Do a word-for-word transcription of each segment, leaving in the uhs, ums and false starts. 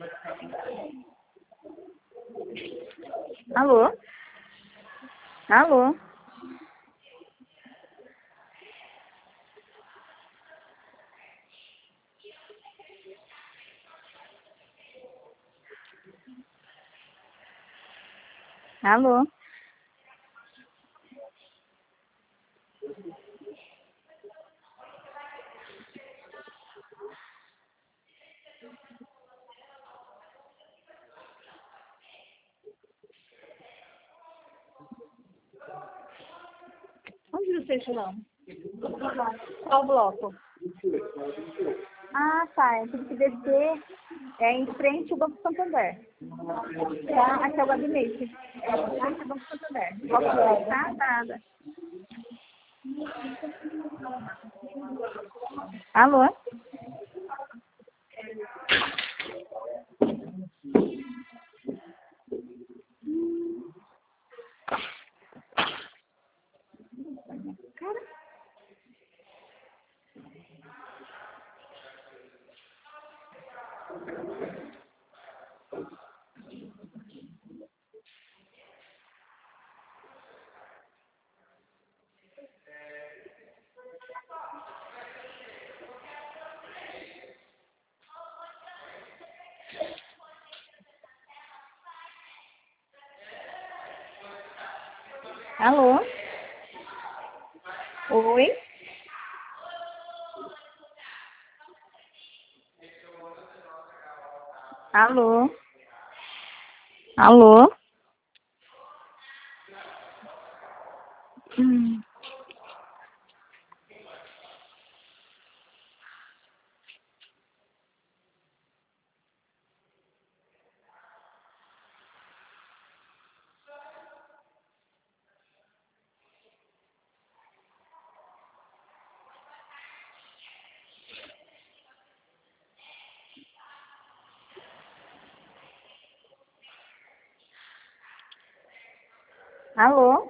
Alô? Alô? Alô? Onde você está? Qual bloco? Ah, tá. Eu tenho que descer é, em frente ao Banco Santander. Tá? Aqui é o gabinete. É, aqui é o Banco Santander. Ok, tá? Nada. Alô? Alô? Oi? Alô? Alô? Hum. Alô?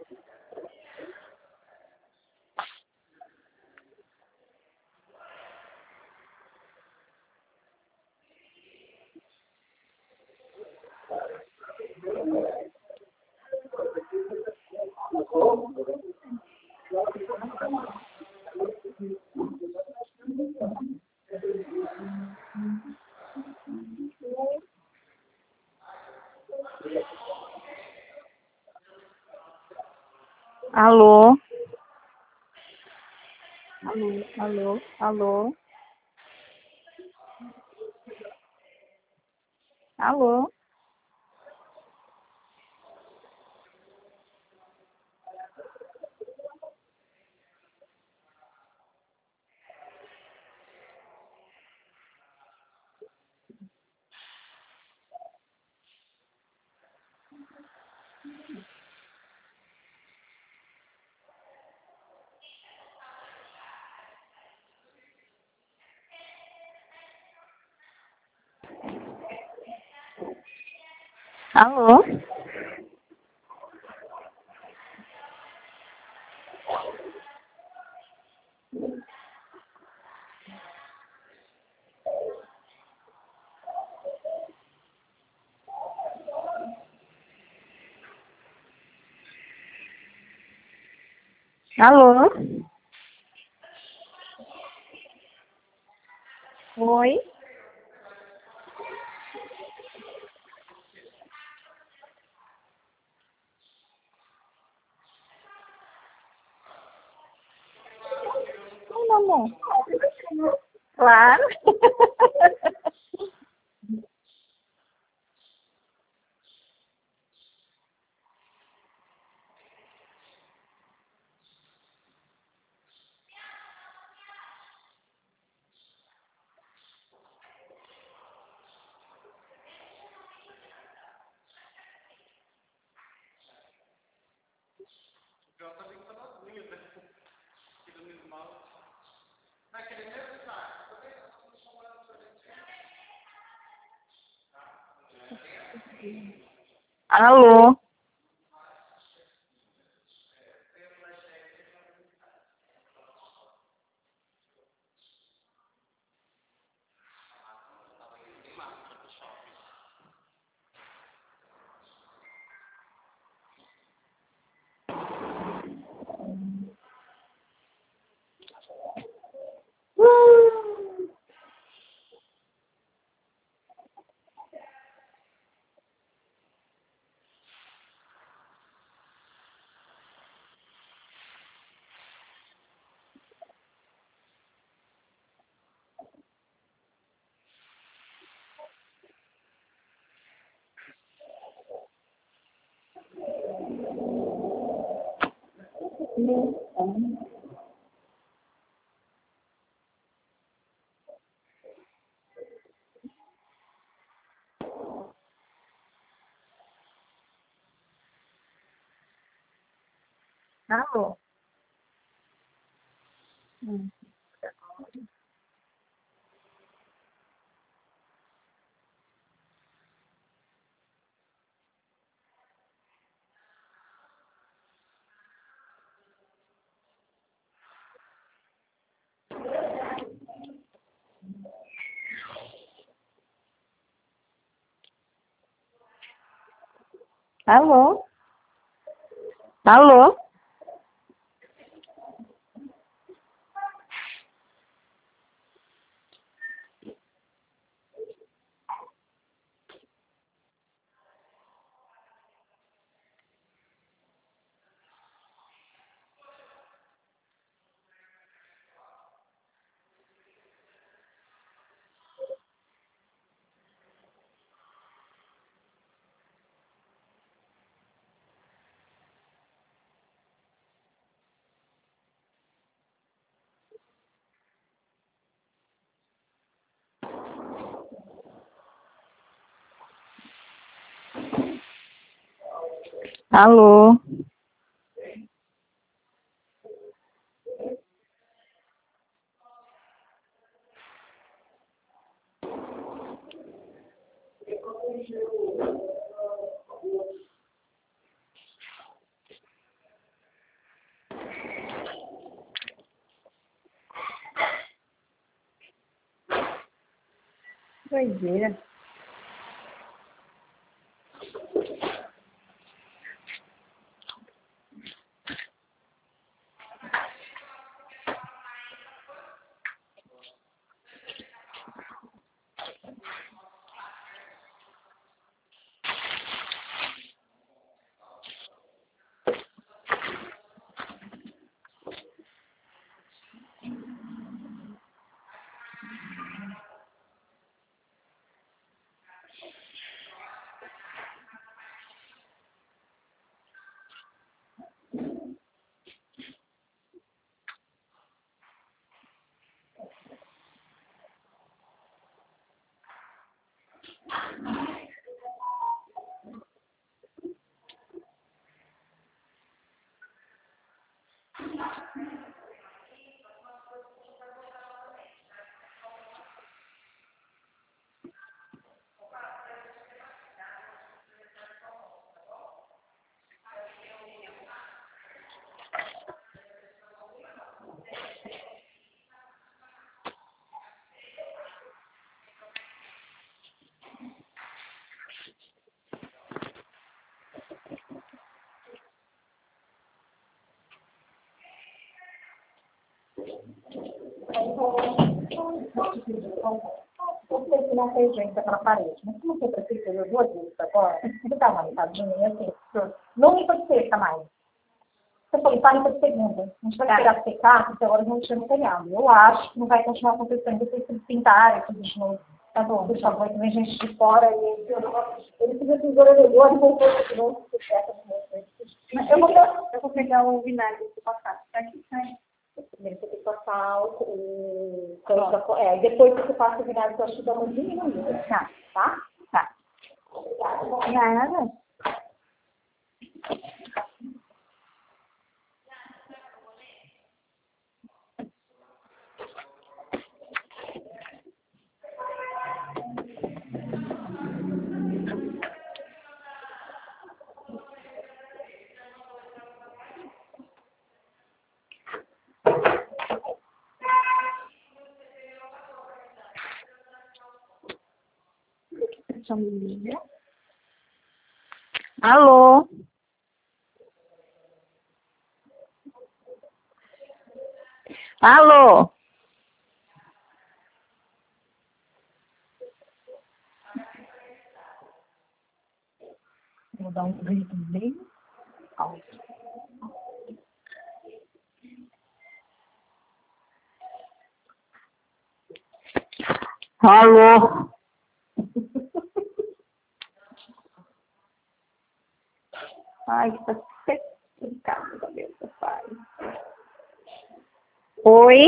Alô? Alô? Alô? Alô? Alô? Alô? Alô? Oi? Oi, meu amor. Claro. Alô? Alô? Hum. Alô? Alô? Alô? Doideira. Você não fez gente para a parede, mas como você precisa de duas vezes agora, você dá uma litadinha, assim, não limpa de sexta mais. Você falou, tá limpa de segunda. A gente vai esperar secar, porque agora a gente chama telhado. Eu acho que não vai continuar acontecendo, depois que pintarem tudo de novo. Tá bom, por favor, que vem gente de fora e ele precisa de tesouro e voltou de novo. Eu vou, eu vou pegar o vinagre e passar. Tá aqui, sai. Primeiro você tem que passar o... o é, depois você passa o vinagre, que eu acho que dá uma diminuída. Tá, tá? Tá. Nada. Alô? Alô? Vou dar um grito bem alto. Alô? Ai, que tá seco em casa, cabeça, pai. Oi?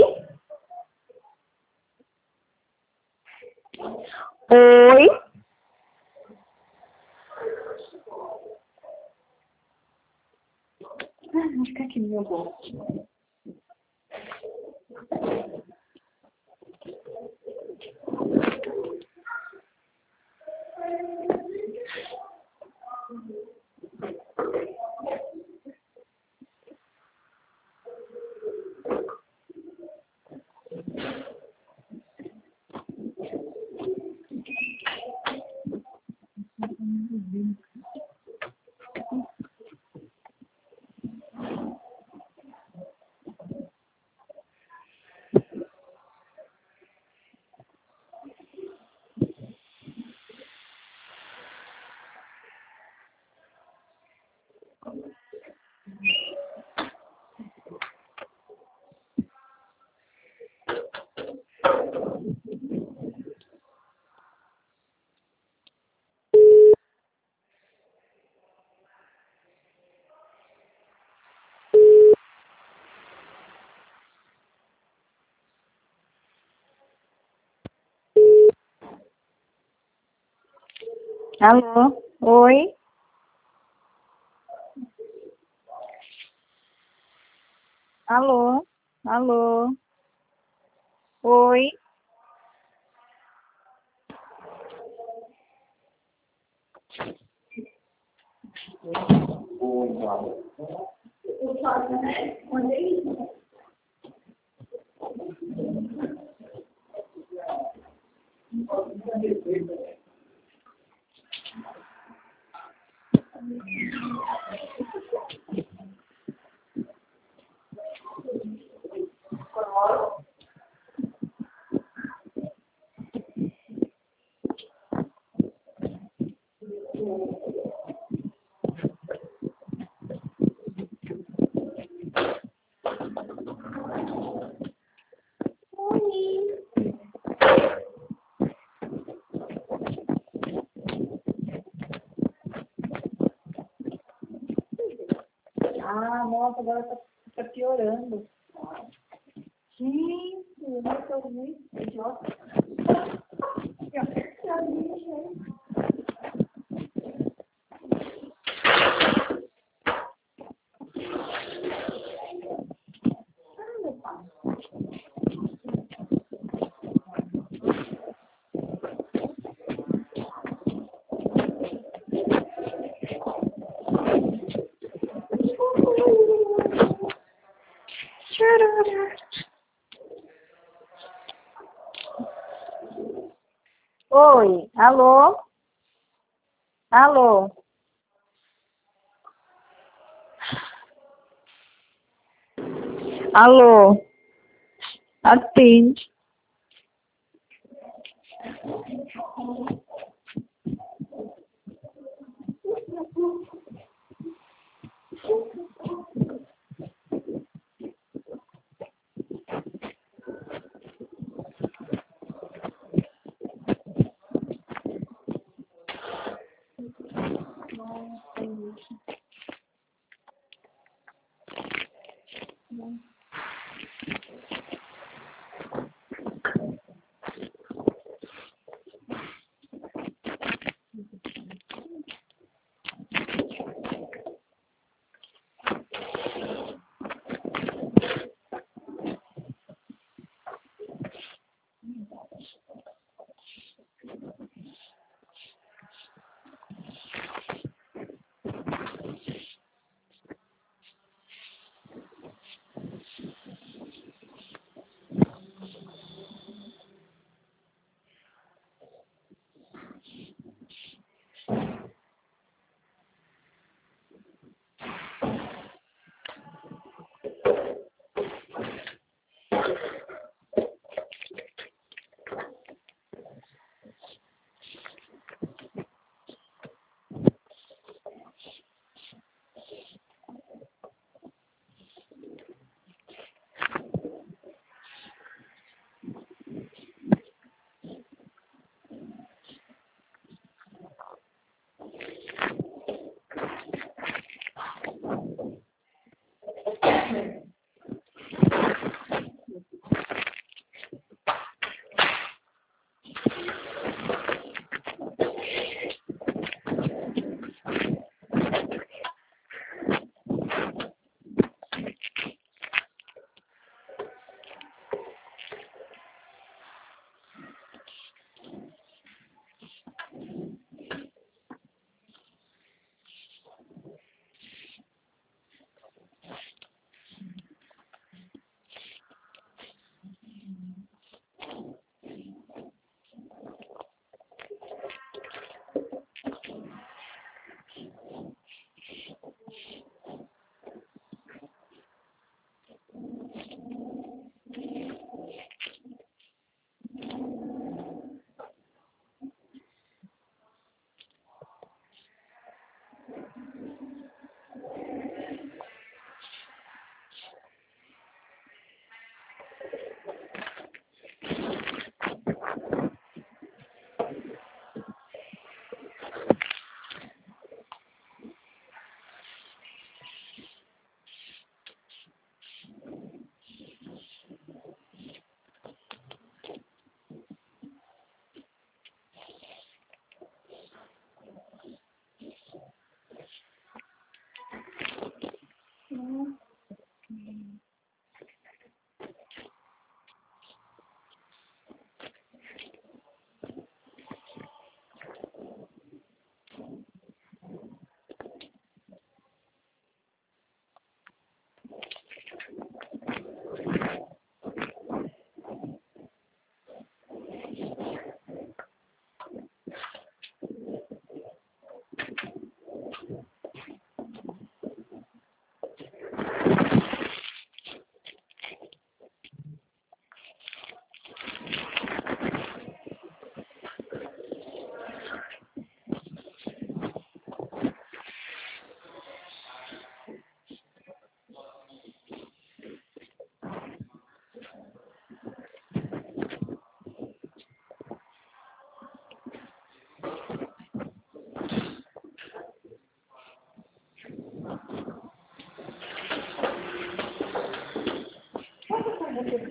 Oi? Ah, vou ficar aqui no meu bolso. Alô? Oi? Alô? Alô? Oi? Ah, nossa, agora tá, tá piorando. Gente, eu não tô muito idiota. Oi? Alô? Alô? Alô? Atende.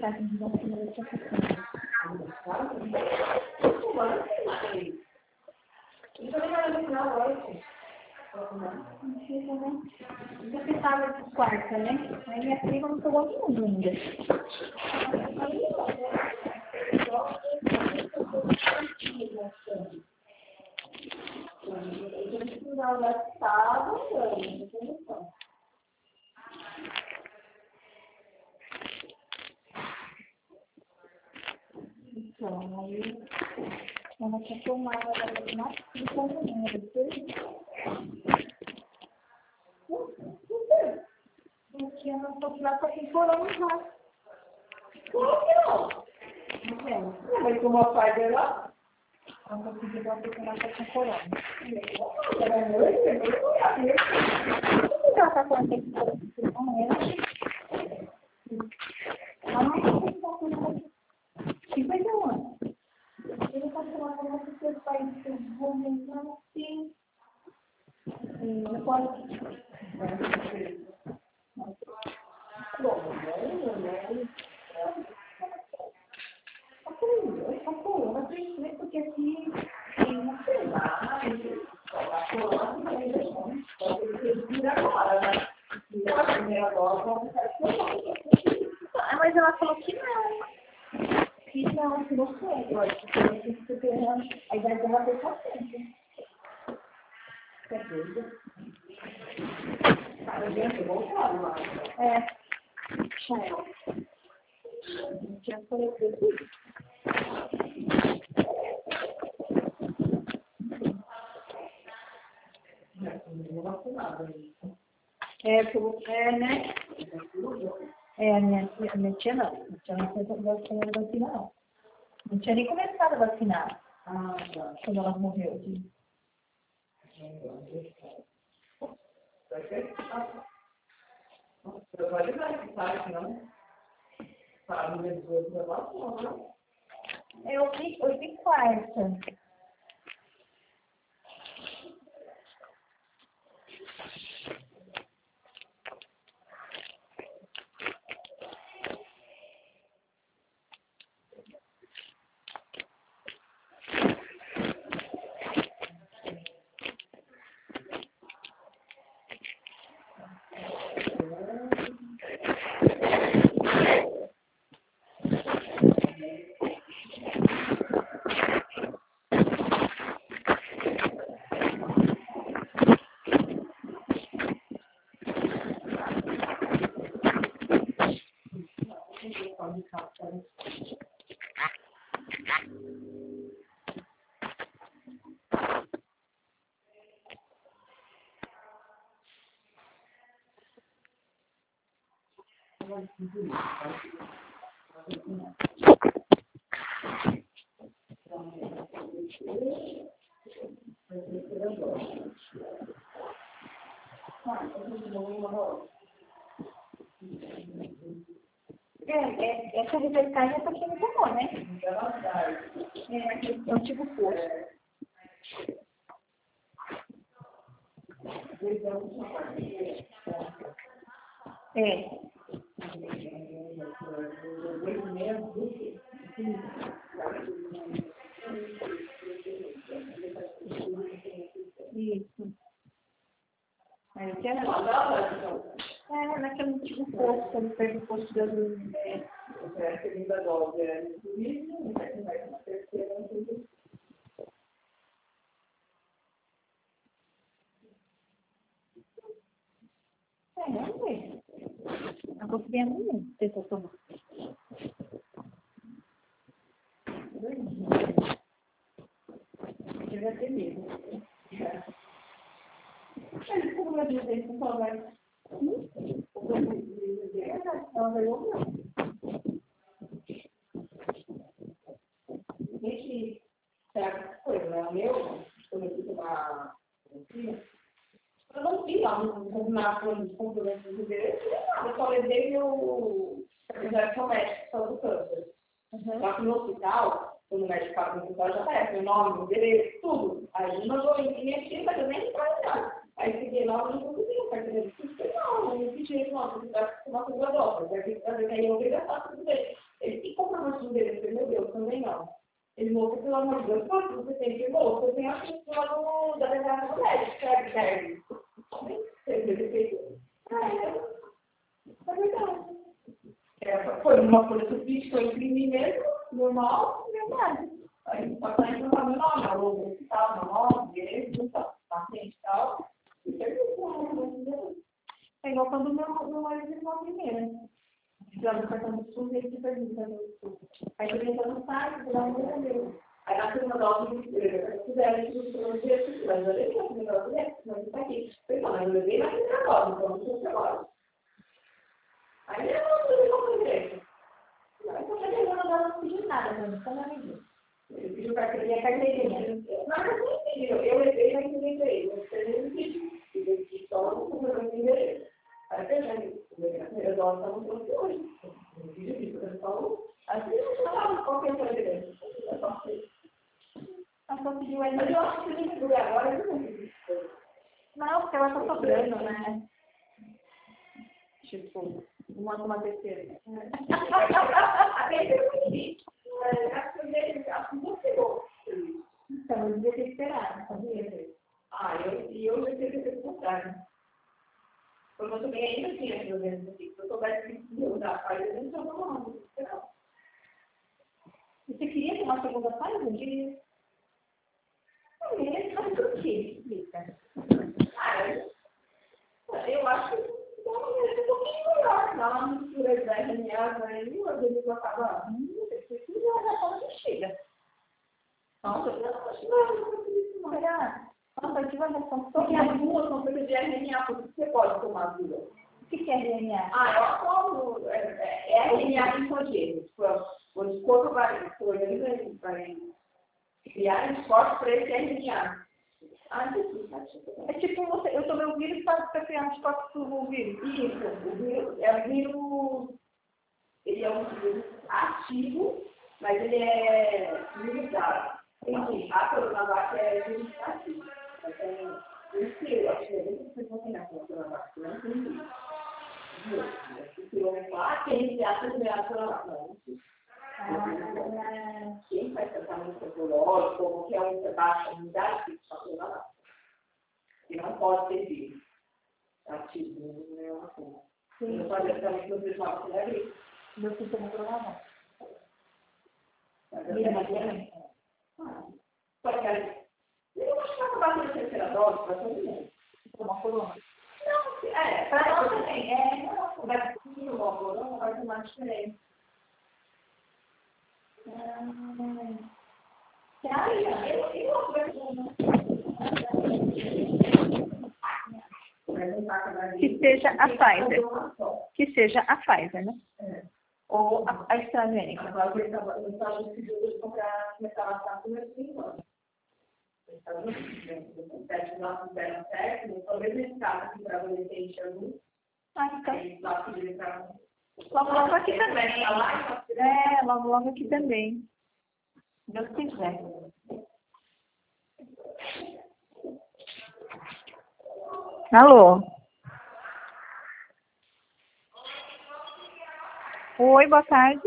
mensagem de novo que eu tinha feito. Eu pensava de quarta, né? Aí minha prima não pegou nenhum ainda. Não, já estava, então, aí ela quer tomar ela mais de conveniência. Porque eu não estou lá para temporada já. Como que não? Não, mas como a pai dela, eu não consegui dar para temporada. Era noite, eu não ia ver. Por que ela está falando que tem que fazer com ela? Ela não tem que fazer cinquenta e um anos. Ele está falando que seus pais vão entrar assim. Não pode. Bom, né? A coluna, principalmente porque aqui tem uma pesada. A coluna não tem jeito. Pode vir agora, né? A primeira agora vamos ficar. Mas ela falou que não. Que não, que não foi. Eu acho que eu estou superando a idade dela foi paciente. Você é doida? Tá vendo? Voltando lá. É. Chael. Já falei tudo. É, é, né? É, a minha, a minha tia não. A tia não foi vacinar, não. Não tinha nem começado a vacinar. Ah, tá. Quando ela morreu. De... Você vai ligar esse site, não? Para o dezoito da vacina. Eu vi, eu vi quarta. É, é, essa revertagem é para quem não tomou, né? É, é o tipo posto. É. Isso. Aí eu quero. É, naquele tipo posto, quando pega o posto de gasolina. É a segunda dose, é no turismo, vai na terceira, no turismo. É, não sei. Eu vou ver amanhã, se eu tomar. Eu já tenho medo. Mas como eu disse, não só vai. Ela vai ouvir. Gente, será que foi, né? O meu, quando eu fui tomar eu não vi lá no máquina de complemento de direito, eu só levei meu certificado médico só do câncer. Uhum. Só que no hospital, quando o médico estava no hospital, já aparece meu nome, meu endereço, tudo. Aí mandou em minha filha, mas eu nem trabalhar. Aí cheguei lá, eu não consegui o cartão. Não, não me pedi, não, você está com uma segunda dose. Vai ter que fazer, aí eu obrigação tudo bem. precisa levar no médico, serve, serve. É verdade. É, foi uma coisa que eu fiz, foi imprimir mesmo, normal, verdade. Aí só está indo para o meu nome, a logo do hospital, meu nome, direito, paciente e tal. E é igual quando o meu, meu marido fez uma primeira. Precisava do cartão do SUS e ele te pergunta do SUS. Aí ele entra no site, dá um número. Aí na segunda dose, fizeram isso no segundo dia, mas eu levei a segunda dose, mas isso aqui. Eu falei, mas eu levei na primeira dose, então não sei se agora. Aí eu não sei como direito. Aí eu falei, eu não pedi nada, não só na medida. Ele pediu carteirinha, carteirinha. Não, mas não entendi. Eu levei, mas não entendi. Eu não entendi. Eu entendi só no meu endereço. Aí eu falei, a primeira dose está no trouxe hoje. Eu fiz isso, eu falo. Assim eu não falava qual que é o endereço. Eu só sei. Ela só pediu ainda. Mas eu acho que se eu agora, eu não entendi. Não, porque ela está sobrando, né? Tipo, uma uma terceira. A terceira eu entendi. Acho que eu dei, acho que não pegou. Então, eu devia ter esperado, sabia? Ah, eu, e eu devia ter feito o contrário. Porque eu também ainda tinha problemas aqui. Se eu soubesse que eu usar a fase, eu não estava falando. Você queria ter uma segunda fase? Eu queria. Não, mas por que? Explica. Ah, eu acho que dá um pouquinho melhor. Dá uma mistura de R N A, aí, às vezes eu acabo. Hum, você já fala que chega. Nossa, eu acho que não é será? Nossa, aqui vai dar só. Porque as duas são feitas de R N A, por que você pode tomar duas? O que é R N A? Ah, eu tomo é, é, R N A insogêneo. O corpo vai, vai criar anticorpos para esse R N A. Ah, é tipo você, eu tomei o vírus para criar anticorpos para o vírus. Isso, o vírus é um vírus, ele é um vírus ativo, mas ele é imunizado. Entendi. A coronavac é vírus ativo. Então, isso eu acho que é muito importante na coronavac, não entendi. O senhor fala, ah, quem acha que é a coronavac? Não. Quem faz tratamento oncológico, ou qualquer um que baixa a imunidade, tem que só coronavac. E não pode ter vírus ativo, não é uma coisa. Não pode ter tratamento do vírus ativo, não é isso. Meu filho tem coronavac. Mas é uma Porque eu acho que vai acabar com a terceira dose para todo mundo. Tomar corona. Não, é, para nós também. É, não, vai tomar corona, vai tomar diferente. Ah, eu eu Que seja a Pfizer. Que seja a Pfizer, né? É. Ou a, a AstraZeneca. Agora eu estava decidindo de comprar, começar a passar por cinco anos. Eu estava no sete lá, não deram certo, talvez nesse caso aqui para adolescente adulto. Ah, então. Aí lá pedir para. Logo, logo aqui também. É, logo, logo aqui também. Deus quiser. Alô? Oi, boa tarde.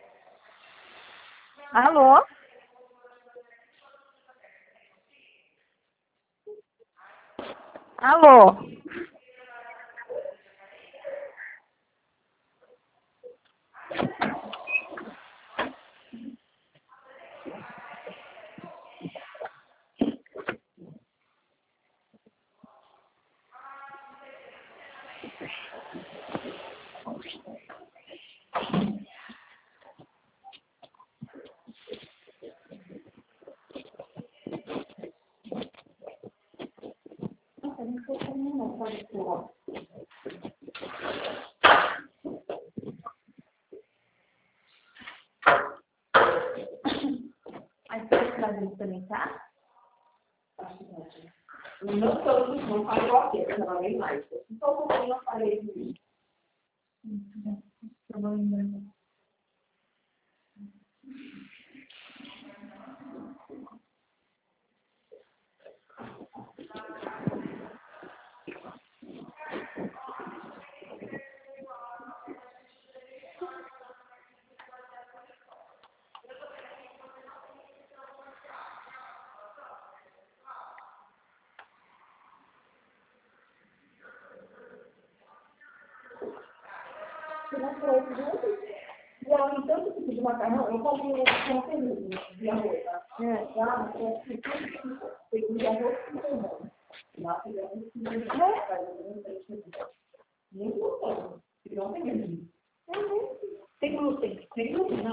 Alô? Alô? Aí você vai trazer também, tá? Não todos não fazem igual aqui, eu não bem mais. Então, como eu não falei isso? não foi tudo. E ela tem tanto tipo de macarrão, eu comprei um feliz de arroz. É, lá, eu peguei de arroz com feijão. Lá, fizemos um de arroz. Muito gostoso. Não tem glúten. Tem glúten. Tem glúten.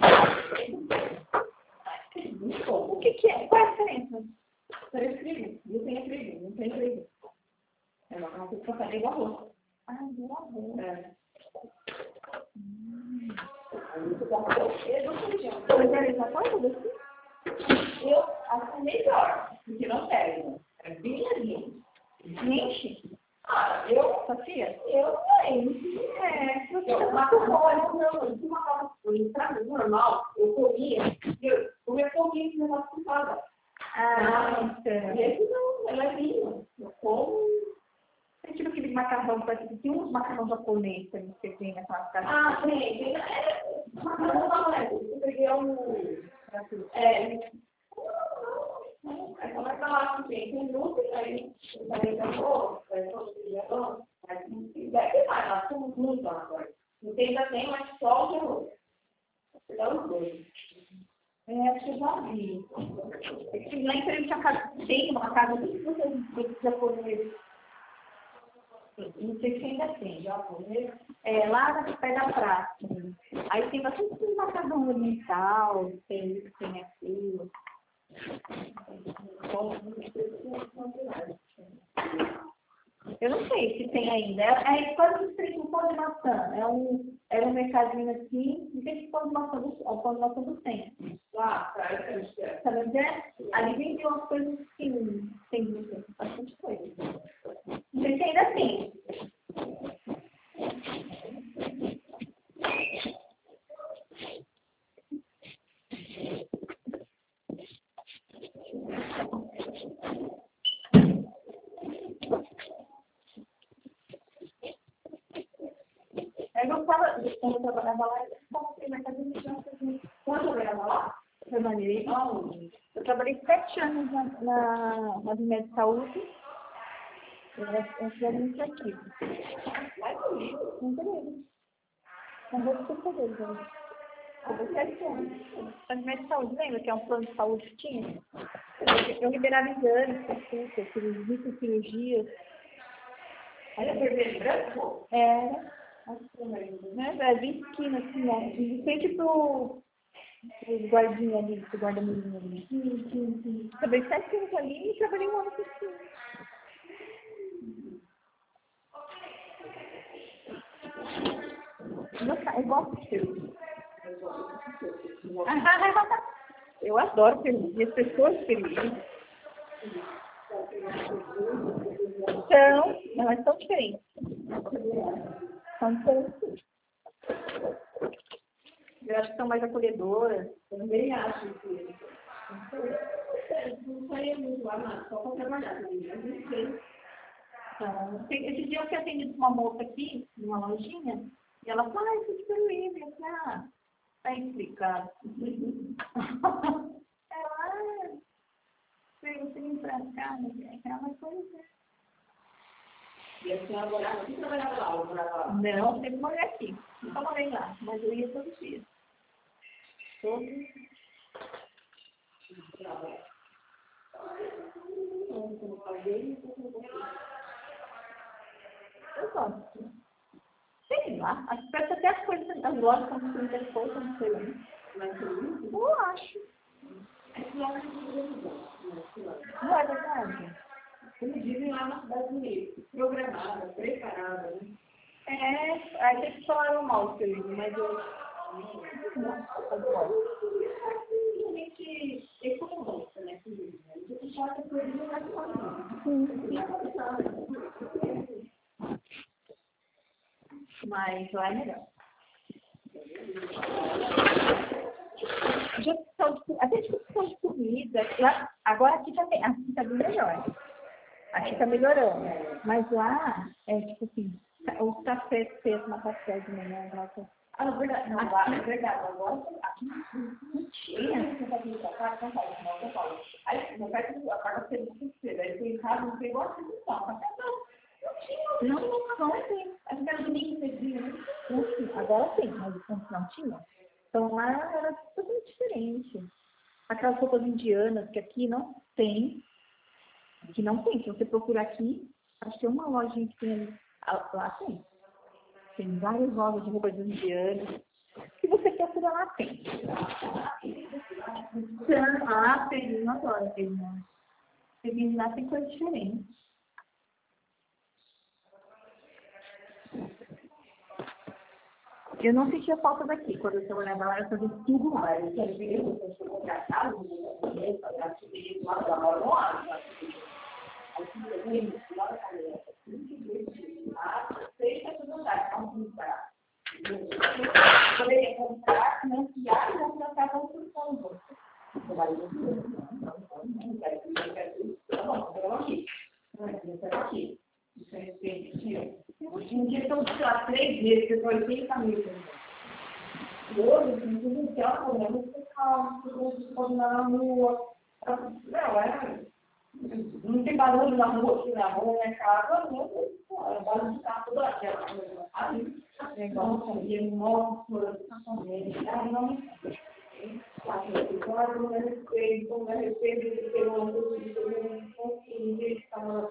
Muito bom. O que que é? Qual é a diferença? Três trigo. Glúten é trigo. Não tem trigo. É uma coisa que fazer igual arroz. Ah, igual arroz. É. Hum. Eu não sei, gente. Mas é a mesma coisa daqui? Eu acho melhor, porque não pega. É bem levinho. Enche? Ah, eu, Sofia? eu não É, porque eu macarrão, não, eu tinha macarrão, pra mim, normal, eu comia, eu comia pouquinho de negócio com fada. Ah, então. Esse não, é levinho. Eu como. É tipo aquele macarrão, parece que tem uns macarrão japonês que você tem naquela casa. Ah, tem, tem, é, macarrão não é, eu peguei um, é, é como é que ela tem, tem glúten, aí, aí, arroz, aí, arroz, aí, não deve mais, nós somos muito agora. Não tem, ainda tem, mas só o arroz. Dá os dois. É, acho que eu já vi. É que lá em frente a casa tem uma casa que você japonês. Não sei se ainda tem, japonês. É, lá na pé da praça. Aí tem bastante macarrão oriental, tem isso, tem aquilo. Eu não sei se tem ainda. É, é quase que um pão de maçã. É um, era um mercadinho assim, não sei se pão de maçã do, é o pão de maçã do centro. Ah, tá, é. Sabe onde é? Ali vende umas coisas assim, tem bastante coisa. Não sei se ainda tem. Eu gostava, quando eu trabalhava lá, eu gostava de na casa de crianças. Quando eu trabalhava lá? Trabalhei. Eu trabalhei sete anos na, na, na Vimédia de Saúde. Eu era administrativa. Vai comigo. Muito bem. São dois pesquisadores, né? Eu sete anos. A Vimédia de Saúde, lembra que é um plano de saúde que tinha? Eu, eu liberava exames, consulta, cirurgias, cirurgias. Era vermelho e branco? Era. Acho que era, né? Era bem esquina, assim, ó. De frente pro os guardinhas ali, pro guarda-mirinho ali. Sim, sim, sim. Trabalhei sete anos ali e trabalhei um ano por cima. Eu gosto de peru. Eu adoro peru. E as pessoas felizes. São, não, mas são diferentes. São diferentes. Eu acho que são mais acolhedoras. Eu também acho que não saía muito lá, mas só para trabalhar. Então, esse dia eu fui atendido com uma moça aqui, numa lojinha, e ela falou, ah, isso é super livre. Eu falei, ah, tá explicado. Ela, ah, você vem pra cá, né? Aquela coisa. E a senhora morava aqui, trabalhava lá, ou morava lá? Não, sempre morei aqui. Nunca morei lá, mas eu ia todos os dias. Todos os dias. Eu gosto. Sei lá, acho que parece até as coisas, as lojas são muitas coisas, não sei lá. Eu acho. Não é verdade? Como dizem lá na cidade unida, programada, preparada, né? É, aí tem que falar mal do seu livro, mas eu não Realmente econômica, né? A gente já tem coisas mais fáceis. Mas lá é melhor. Já até de questão de comida, lá, agora aqui já tem, aqui tá bem melhor. Aqui tá melhorando. Mas lá, é tipo assim, os cafés feitos na café de manhã, nossa. Ah, na verdade, não, lá, é verdade, agora aqui não tinha. Você fazia isso, a casa, São Paulo, não, São Paulo. Aí, meu pai, a casa teve muito cedo, aí foi em casa, não pegou a solução, mas não, não tinha Não, não, não tem. Acho que era domingo que dia, né? Não tinha. Agora tem, mas antes não tinha. Então lá era totalmente diferente. Aquelas roupas indianas que aqui não tem. Que não tem. Se você procurar aqui, acho que tem uma lojinha que tem ali. Lá tem. Tem várias lojas de roupas indianas. O que você procura lá tem. Ah, peguinho agora, peguinho. Peguinho lá tem coisa diferente. Eu não sentia falta daqui. Quando eu trabalhava lá, eu fazia tudo lá. Eu quero ver eu sou contratada, eu fazer lá da hora no ar. Poderia comprar, financiar e não tratar com o fundo. Não quero que eu aqui. Não quero aqui. Isso é respeito. Hoje em dia estão, sei lá, três vezes, que foi oitenta mil. Hoje, não tem problema, você calma, você pode andar na rua. Não, é. Não tem barulho na rua, aqui na rua, na casa, não. É barulho de carro toda aquela coisa. Ali, é igual, sabia, nossa, aí não. Claro, não é respeito, não é respeito, porque eu não consigo, ele estava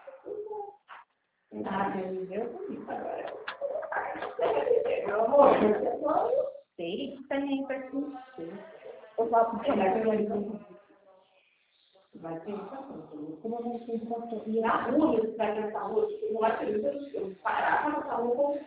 ah, meu Deus, agora. Meu amor, eu sei que também vai ser. Eu falo que vai ter como eu não sei quanto. E na rua, você vai nessa rua, eu não acho que eu parar para passar um pouco.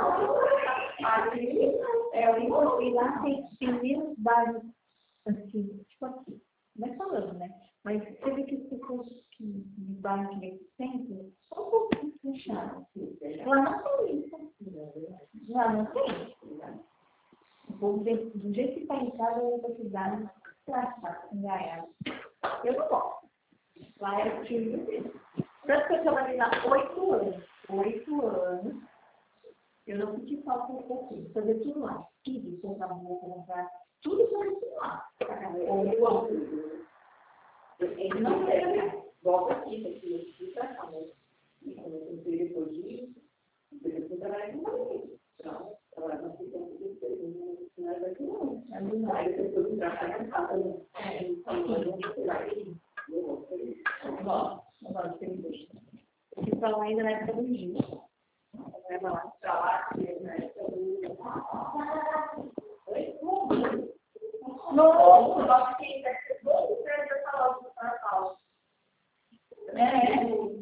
É, eu encontrei lá, tem menos bares, assim, tipo aqui. Não é falando, né? Mas você vê que as pessoas que de bairro que vem sempre são um pouco fechadas. Lá não tem isso. Lá não tem. O povo, do jeito que está em casa, eu vou precisar tratar, enganhar. Eu não gosto. Lá é o time dele. Tanto que eu trabalhei lá oito anos. Oito anos. Eu não senti falta um pouquinho. Fazer tudo lá. Tudo, comprar roupa, comprar. Tudo foi tudo lá. Ou eu amo. Ele não tem, volta aqui, tem que ir para cá, né? E quando eu tenho depois disso, eu vou trabalhar com ele. Então, trabalhar com ele, não é daqui não. Não é depois eu trabalhar com casa, né? É, então, eu vou tirar ele. Eu vou ter ele. Bom, agora você me deixa. Eu fui para lá ainda na época do Rio. Eu vai lá para lá, na época do Rio. Oi? Não, não, que deve ser bom, você vai falar do São Paulo. É.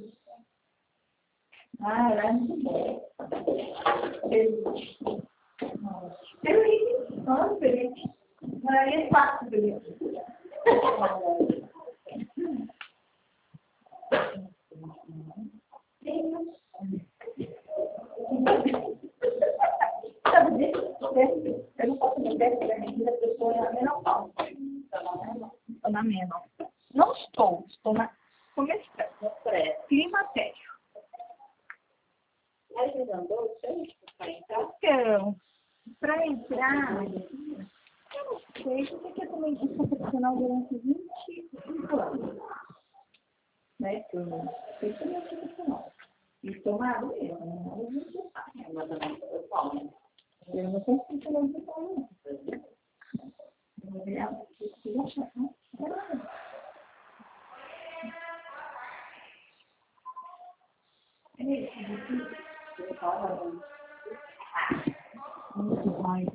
Ah, era muito bom. Feliz. Feliz. Nossa, feliz. Não é fácil, feliz. Sabe disso? Eu não posso me ver da medida que eu estou na menopausa. Estou na menopausa. Não estou, estou na começando. Climatério. Mas ele andou, sei, para entrar. Então, para entrar, eu não sei, você quer também ser profissional durante vinte e cinco anos. Né? Eu não sei se eu sou profissional. E tomado mesmo, né? Eu não sei. Mas eu não sou pau, né? Eu não sei se eu não sou. Eu vou ver o que eu achar, né? É isso. Eu falo, Muito mais.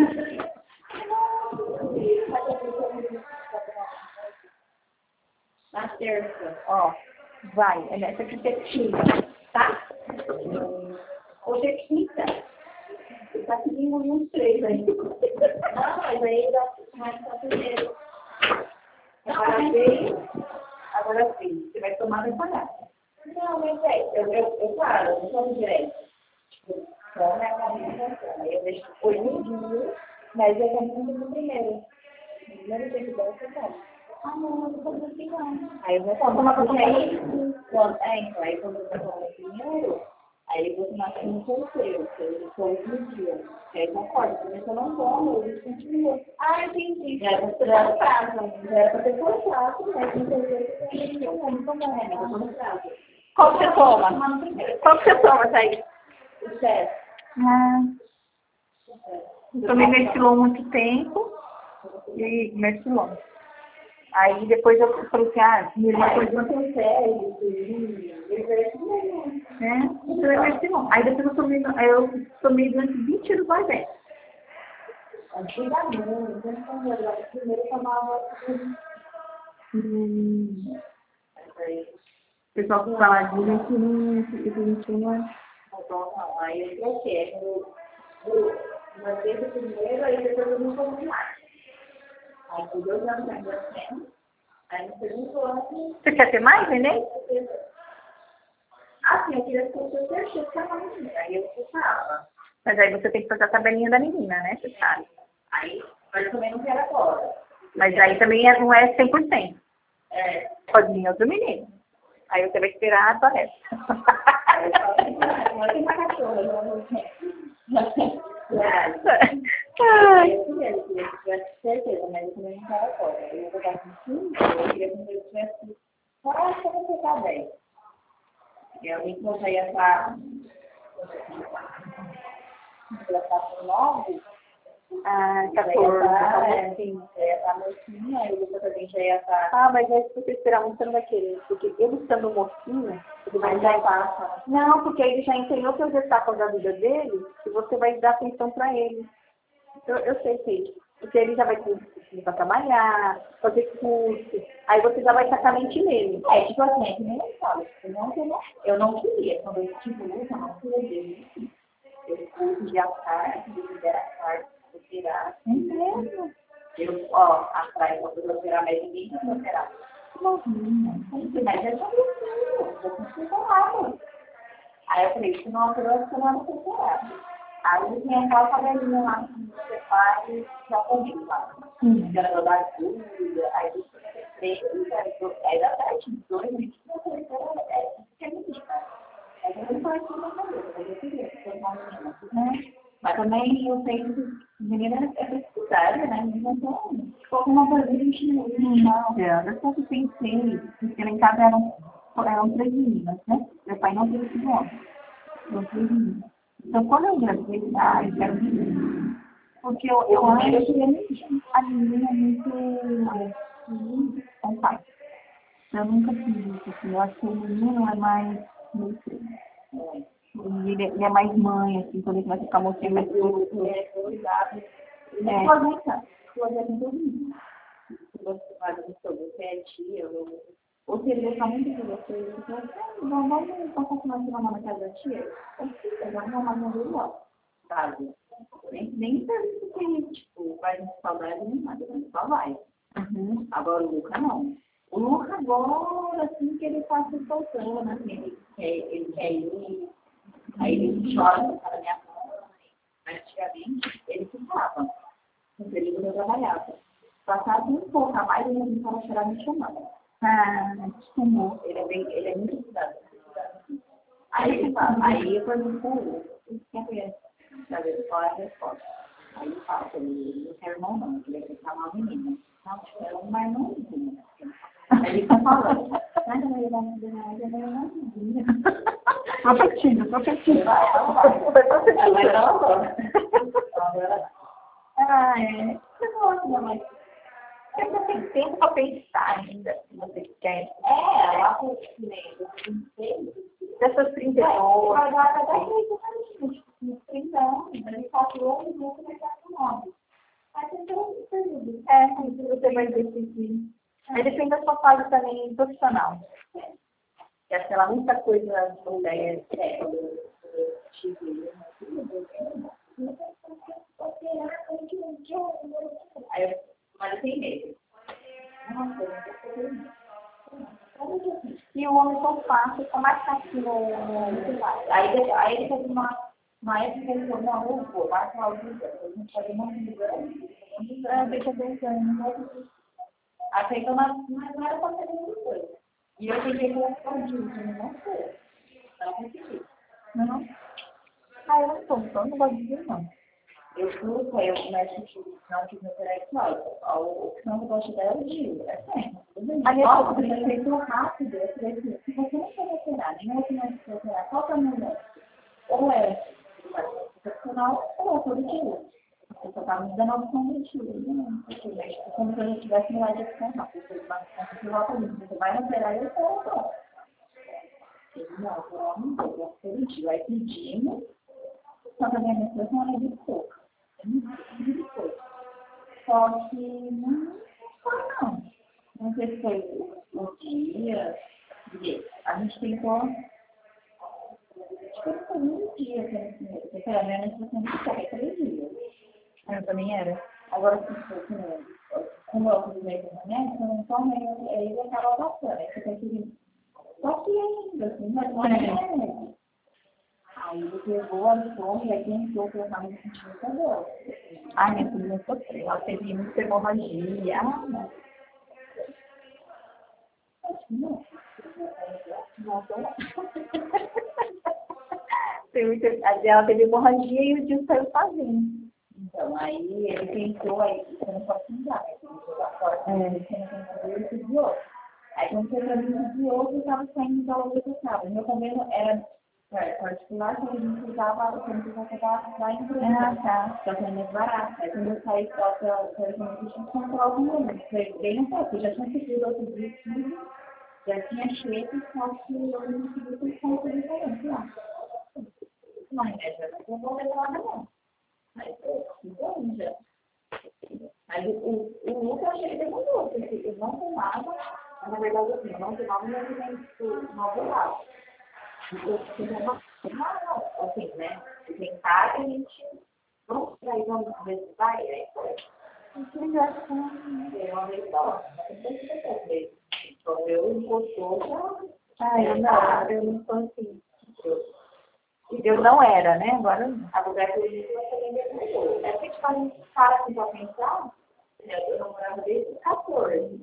na terça. Ó, vai, é nessa que você tira, tá? Hoje é quinta. Você tá seguindo uns três aí. Não, mas aí dá mais para primeiro. Agora veio, agora sim. Você vai tomar e pagar. Não, mas é, eu, eu, eu paro, eu não tomo direto. Então, né, aí eu deixo foi um dia, mas eu também não do primeiro. Primeiro dia que dá, eu tomo. Ah, não, eu não tomo assim não. Aí eu vou tomar porque aí, quando, é, então, aí quando eu tomo o primeiro, aí eu vou tomar no terceiro, que eu depois no dia. Aí eu concordo, porque se eu não tomo, eu continuo. Ah, entendi. Já era para ter prazo, já era para ter cortado, mas no terceiro eu não tomo, mas eu tô no prazo. Qual que você toma? Qual que você toma, Thaís? O certo. Ah, eu tomei Mercilon há muito tempo e Mercilon. Aí depois eu falei assim, ah, minha irmã Mas não tem sério, né? Então é Mercilon. Aí depois eu tomei, aí eu tomei durante vinte anos mais velho. antigamente, eu primeiro tomava Hum. O pessoal que fala de vinte e um, vinte e um, então, não, aí eu troquei. Eu mandei o primeiro, aí depois eu não tomei mais. Aí por dois anos ainda tenho. Aí no segundo ano. você quer ter mais, neném? Assim, eu queria que eu terceiro que a menina. Aí eu ficava. Mas aí você tem que fazer a tabelinha da menina, né? Você sabe. Aí, mas eu também não quero agora. Mas aí também é- não é cem por cento. É. Pode vir outro menino. Aí você vai esperar a sua resta. Aí eu falo assim, não tem uma cachorra, eu não tenho. Ai. Eu queria, eu queria que tivesse certeza, mas eu também não quero agora. Eu vou dar com cinco, eu queria que eu tivesse quase como você tá bem. Realmente eu já ia estar. Já está com nove. Ah, Já ia quatorze. estar, é, assim, já ia estar mocinha, aí depois também já ia estar. Ah, mas aí se você esperar muito, você não vai querer. Porque ele estando mocinho, ele vai Mas dar. já passa. Não, porque ele já entendeu todas as etapas da vida dele e você vai dar atenção pra ele. Eu, eu sei, sei. Porque ele já vai começar a trabalhar, fazer curso. Aí você já vai tacar a mente nele. É, tipo assim, é que nem eu falo, eu não, eu não, eu não queria, quando eu tive luta, eu não queria. Eu fui de atar, de liberar a carta, de tirar. Entendo. Eu, ó, atrás, quando eu operar, mas ninguém vai operar. Mas é só isso, eu vou continuar. Aí eu falei, se não operou, você não vai operar. Aí tinha aquela tabelinha lá que você faz, já comigo lá. Que era da dúvida, aí você fez, aí dá certinho, dois meses, eu falei, é, que é mentira. Aí eu não falei que não sabia, mas eu queria formar uma menina, né? Mas também eu sei que menina é pesquisada, né? Menina não ficou com uma coisa de não. Eu só pensei, porque lá em casa eram, eram três meninas, né? Meu pai não teve filho homem. Eram três meninas. Então, quando eu engravidei, ah, eu quero menino. Porque eu, eu acho que a menina é muito com pai. Eu nunca fiz isso, assim. Eu acho que o menino é mais meio frio. Ele, ele é mais mãe, assim, quando ele vai ficar mostrando mais tudo. É, cuidado. É. Pode mostrar. Pode é com todo mundo. Se você faz isso, você é tia, ou ou se ele gostar muito de você, você fala, ah, vamos, vamos passar final de semana na casa da tia? Ou se você vai arrumar uma vez lá, sabe? Nem, nem serviço que, tipo, faz uma saudade, nem nada, mas só vai. Uhum. Agora o Luca não. O Luca agora, assim, que ele está se soltando, assim, ele quer, ele quer ir, aí ele chora na cara da minha mãe. Mas antigamente, ele ficava, no período que eu trabalhava. Passava um pouco a mais, ele não estava chorando me chamando. Ah, que amor. Ele é, bem, ele é muito cuidado. Aí ele fala, aí eu pergunto para ele, o que é criança? Às vezes qual é a resposta? Aí ele fala que ele não quer irmão não, ele quer ficar uma menina. Não, eu quero uma irmãzinha. Aí ele está falando, mas não vai dar nada, não vai dar menina. Prometido, prometido. Vai, ela vai. Mas ela vai. Ah, é. Não, mas você não tem tempo para pensar ainda, se você quer. É, ela foi mesmo. Dessas trinta e dois. Vai dar até uns trinta anos, ele quatro anos, vou começar com nove. Aí tem todo esse período. É, isso você vai decidir. Aí depende da sua fase também profissional. Quer sei lá, muita coisa com ideia. É, eu tive. Aí eu, mas eu tenho medo. Nossa, eu não sei. E o homem só fácil, só mais fácil. Aí, ele- aí ele teve uma, uma época que ele falou, não, eu vou, vai falar o dia, a gente fazer uma vida. É, deixa dois anos. Até então, mas não era para fazer muita coisa. E eu tentei colocar o dia, não sei. Não consegui. Não? Ah, eu não sou, então eu não gosto de dizer não. Eu fui, foi eu comecei a não tive intelectual. A opção que eu gosto dela é o dia, é certo. A minha Nossa, filha- você fez tão rápido, eu falei assim, se você não for operar, nem todo dia. Eu só estava me dando a opção do tio, né? Como se eu já estivesse no lado de descansar. Você vai você vai operar e eu vou. Ele não, eu não vou, todo dia. Aí pedimos, só que a minha menstruação era de pouco. Muito pouco. Só que não foi, não. Não sei se foi o dia. A gente tentou. Acho que foi um dia que eu tinha. Porque a minha menstruação de pouco, é três dias. Eu também era. Agora, se for como eu fiz meio de remédio, eu não tomo, ele acaba passando. Aí você tem que. Só que ainda, assim, não é remédio. Aí ele pegou a fome e aí tentou colocar no ventilador. Ai, minha filha sofreu. Ela teve muita hemorragia. Ah, não. Acho que não. Não, não. Ela teve hemorragia e o Gil saiu sozinho. Então, aí ele tentou, aí você não pode pintar, né? Ele jogou fora, você não tem que ele desviou. Aí quando você para mim desviou, eu estava saindo da outra casa. Meu cabelo era particular, que a gente usava, o tempo que eu estava lá em Bruna. Ah, tá. Só que é mais barato. Aí quando eu saí para a televisão, eu tinha que comprar algum número. Foi bem um pouco, eu já tinha pedido outro dia, já tinha cheio, só que eu não consegui ter conta diferente lá. Não, é, eu não vou levar não. Mas eu já. Mas o, o Lucas eu achei que demorou, porque eu não tomava, na verdade assim, eu não tomava, mas eu não tomava. Eu tomava, assim, né? Eu tentava e a gente, vamos aí, vamos ver se vai, aí foi. Que engraçado. Eu uma vez só, mas não sei se você então eu encostou já. Ah, eu não, eu não sou assim. Eu não era, né? Agora não. A mulher que eu disse, mas também demorou. É que a gente para assim pra pensar, eu namorava desde quatorze.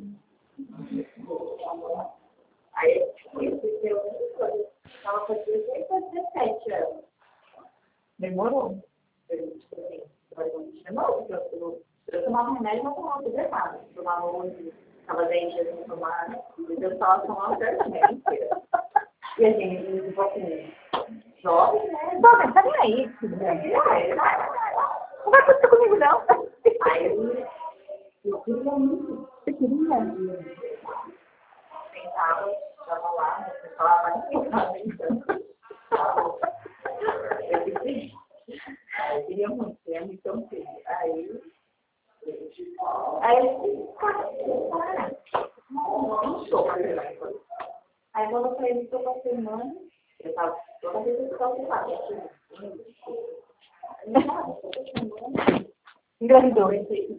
Aí, tipo, isso, eu estava com dezessete anos. Demorou. Eu, tipo assim, demorou, porque eu, eu tomava remédio, mas tomava tudo errado. Eu tomava hoje, estava dez dias sem tomar, eu estava tomando remédio. E a gente, tipo assim, jovem, né? Não, mas tá nem aí, filho. Não vai acontecer comigo, não. Aí eu queria muito. Você queria? Tentava, estava lá, você falava, mas não estava tentando. Eu queria. Eu queria muito, eu muito tão feliz. Aí, aí eu disse, cara, não sou para ver. Aí quando eu falei, estou com a semana, eu estava toda vez que eu estava lá. Engravidou.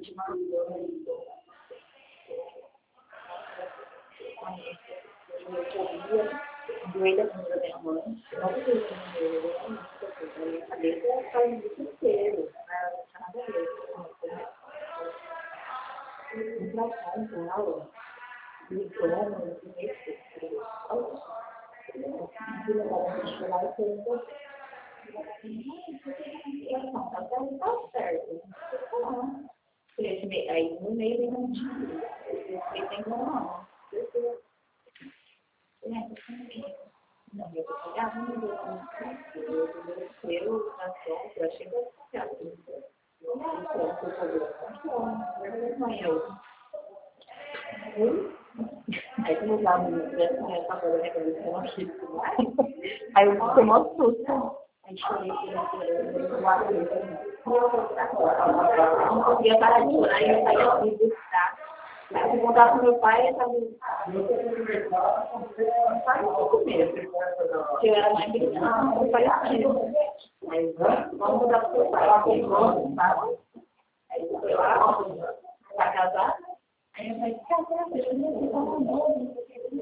Eu corria, doida com a minha mãe, eu não sei se eu minha cabeça estava muito inteiro, não tinha nada a ver. Eu trabalho com ela, me toma, me mexe, eu levar a chorar e eu não, tá certo. Aí no meio não tinha, eu tem como não. Não, eu vou pegar um do eu na sombra, eu achei que eu ia ficar. Eu aí quando eu tava no processo, eu tava fazendo a cabeça, eu não achei isso mais. Aí eu fiquei mó susto. Aí chorei, eu lado dele. Eu não conseguia parar de chorar, aí eu saí ao vivo, tá? Aí eu fui contar pro meu pai, eu tava... Só no começo. Porque eu era mais pequena, eu falei assim. Aí vamos mudar pro seu pai. Eu falei, vamos, tá? Aí eu fui lá, pra casar. Aí eu falei, caramba, eu não sei como não,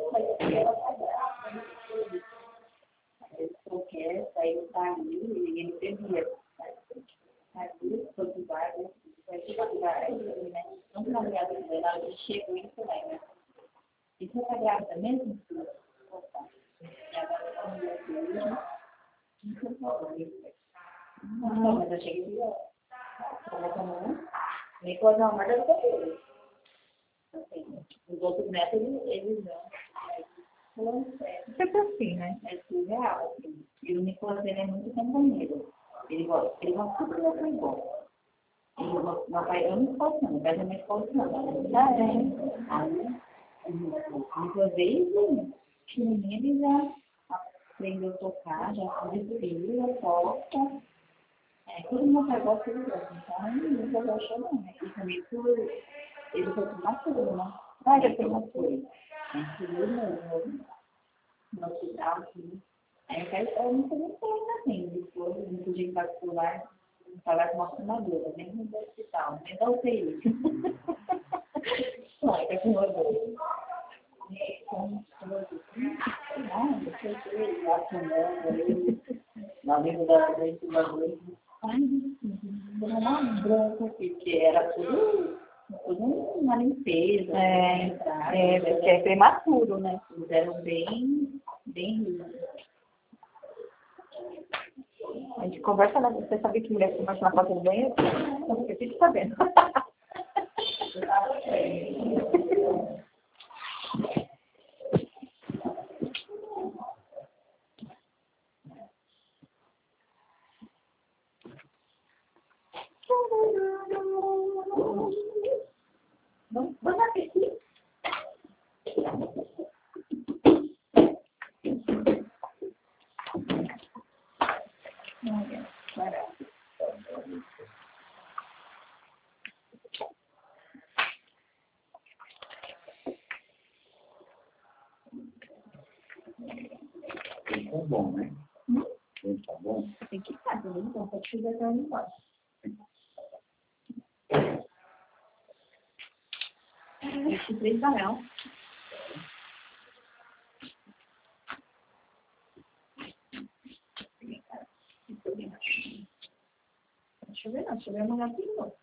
eu quero sair dali e ele devia. Aí, todo lugar, vai todo lugar, né? Não tem uma grávida dela, ela chega e isso vai, né? E você tá grávida mesmo? E agora eu tô no meu filho, não sei não, mas eu cheguei e eu não nem coisa não, mas eu tô feliz. Assim, os outros métodos, eles não. Sempre assim, né? É surreal, assim. E o Nicolas, ele é muito companheiro. Ele gosta, ele gosta tudo que eu falei igual. Ele gosta, meu pai, eu não esforço não, meu pai também esforço não. Ah, é. Aí, uma vez, pequenininha, ele já aprendeu a tocar, já desfila, toca. É, tudo meu pai gosta de gosta, então ele nunca gostou não, né? E também por ele foi com masculino, né? Ah, já tem masculino. Masculino, no hospital, assim. Aí eu não tenho tempo assim, depois, muito dia particular, falar com uma fumadora, nem no hospital, nem da U T I. Não, é com uma boa. Com não, não sei o que, lá fumando, na vida da gente, da noite. Ai, deu uma branca aqui, porque era tudo, tudo uma limpeza. É, entrar, é, porque é prematuro, né? Fizeram bem, bem. A gente conversa, né? Você sabia que mulher conversa na porta do banheiro? Eu fico sabendo. Vamos, vamos assistir. Tá bom, né? Hum? Tá bom? Tem que estar, tá bom? Então, pode chegar até onde pode. Esse três barão. Deixa eu ver, não. Deixa eu ver uma aqui de novo.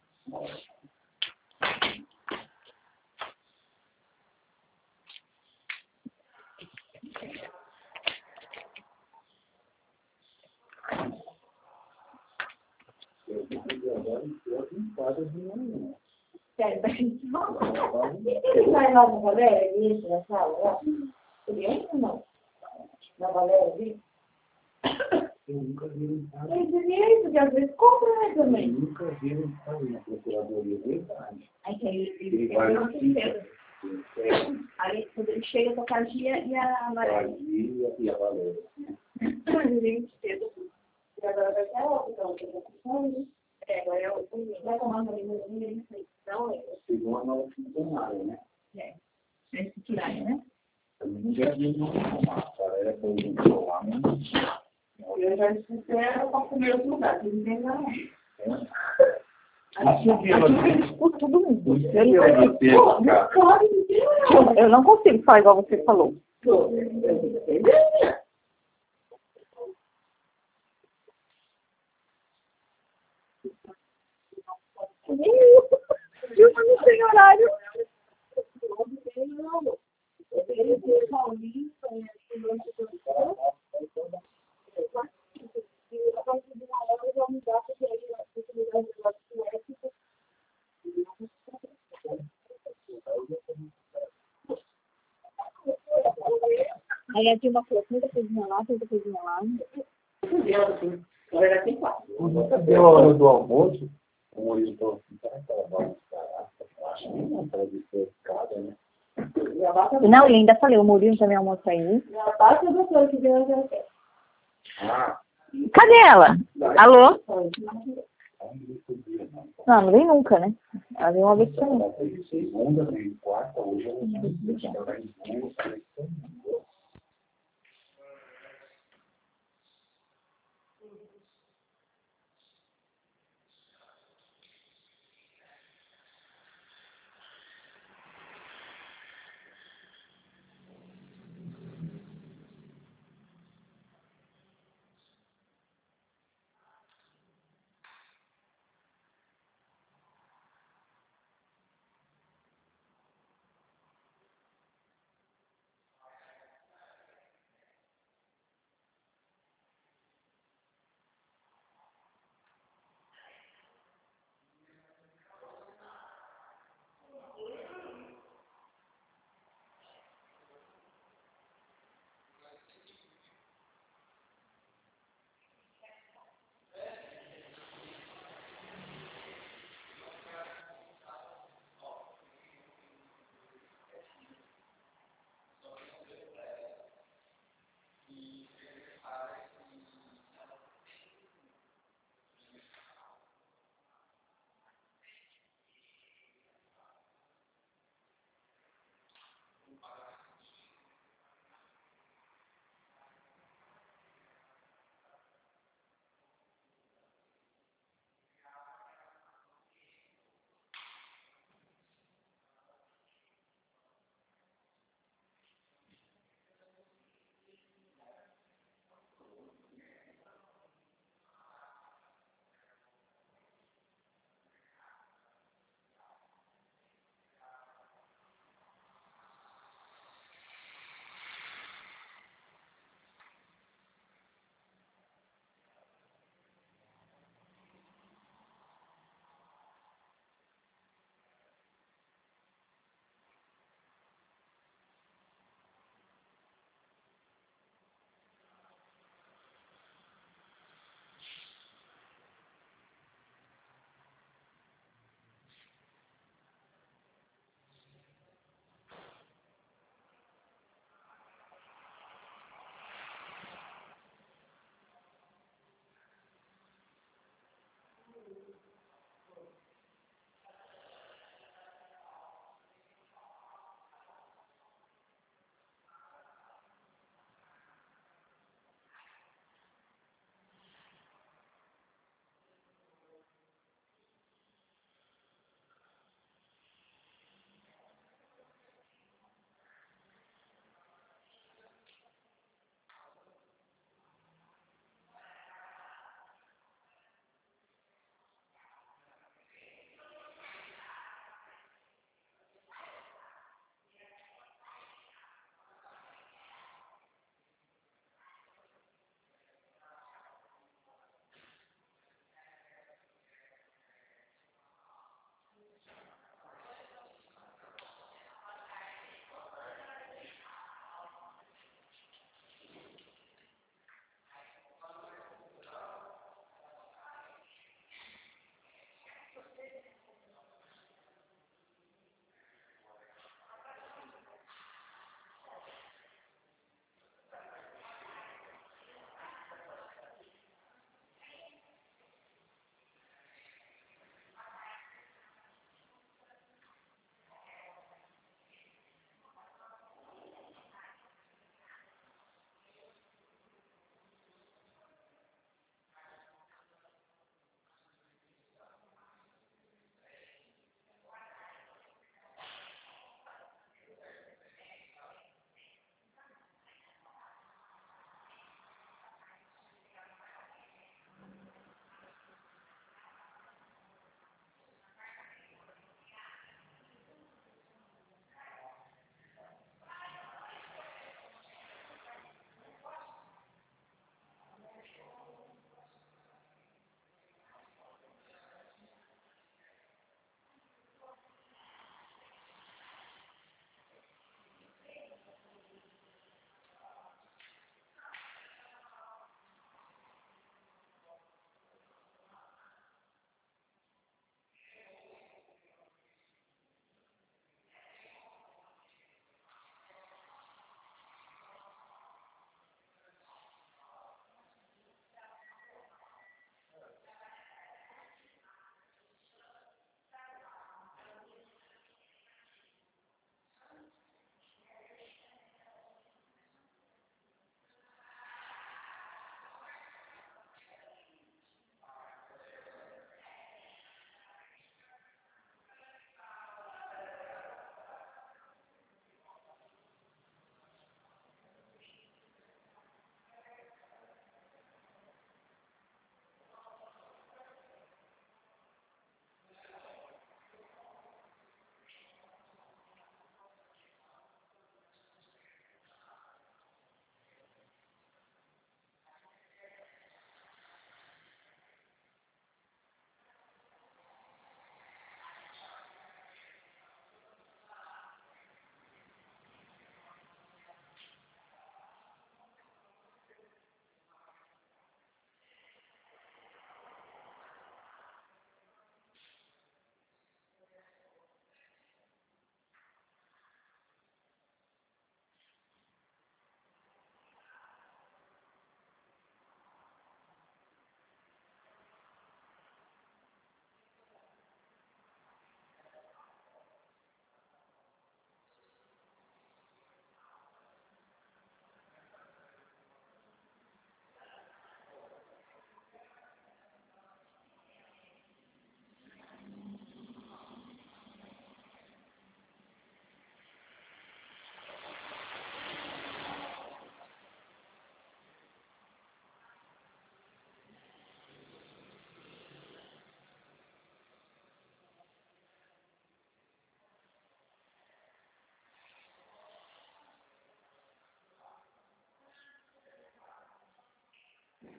Sério, pra gente não. Ele vai lá no Valéria, isso, na sala, ele entra ou não? Na Valéria, ali? Eu nunca vi um caso. Ele dizia isso, que às vezes compra, né, Eu também. nunca vi um caso na procuradoria, verdade. Aí que ele, ele, Ele vai ele na não se quinta. entende. Aí quando ele chega, toca a Gia e a Valéria. E a Valéria. Ele vem cedo. E agora vai ser a outra, então, que eu tô pensando. É, agora é o domingo. Vai tomar uma limousine, ele fez. Não, é. Pegou uma nova funcionária, né? É. Esse tiragem, né? Eu não tinha visto uma Valéria foi um lá, né? Eu já espero para comer outro lugar, que ninguém vai. Por todo mundo. O que é você, cara? Eu não consigo falar igual você falou. Eu não tenho horário. Aí a Dilma falou, muita coisinha lá, muita coisinha lá. Cadê a hora do almoço? O Murilo falou assim, será que ela vai esperar? Acho que não, para de ser escada, né? Não, e ainda falei, o Murilo também almoça aí. Ah, Cadê ela? Alô? ainda podia, não. Não, não vem nunca, né? Ela vem uma vez por semana. Segunda, vem quarta, hoje eu não sei se ela vai em duas,